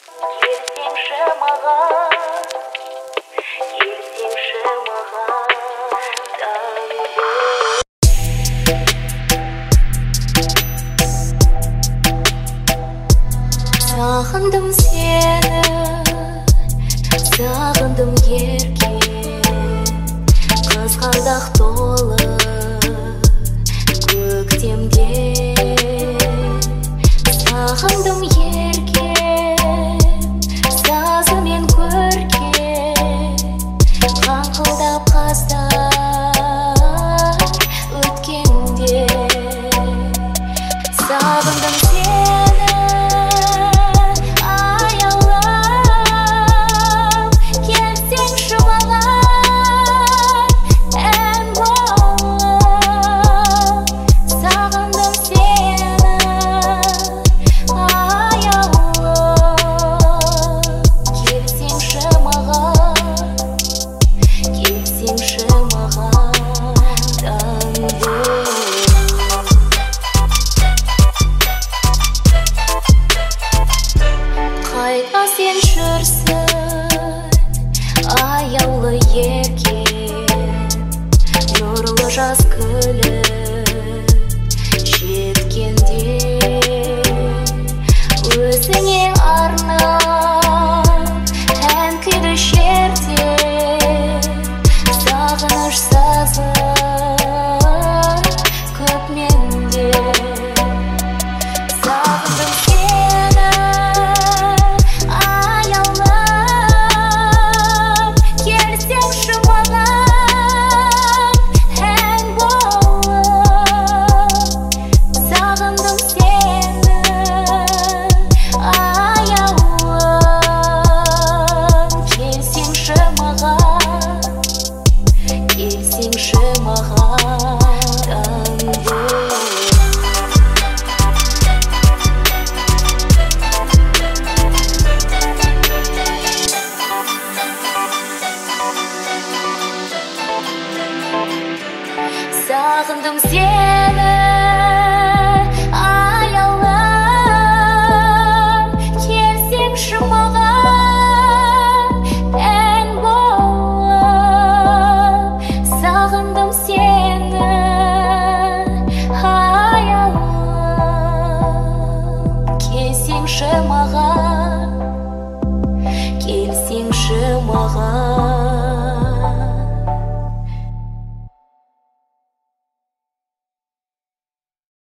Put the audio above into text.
Келсеңші маған, келсеңші маған, сағындым сені, сағындым ерке, қызғалдақ толы көктемде. Сағындым ерке, сазы мен көрке, қаңқылдап қаздар өткенде. Сағындым сені, аялап, келсеңші маған ән болып. Сағындым сені, аялап, келсеңші маған, келсеңші маған таңды. Қайда сен жүрсің, аяулы ерке, нұрлы жаз күлі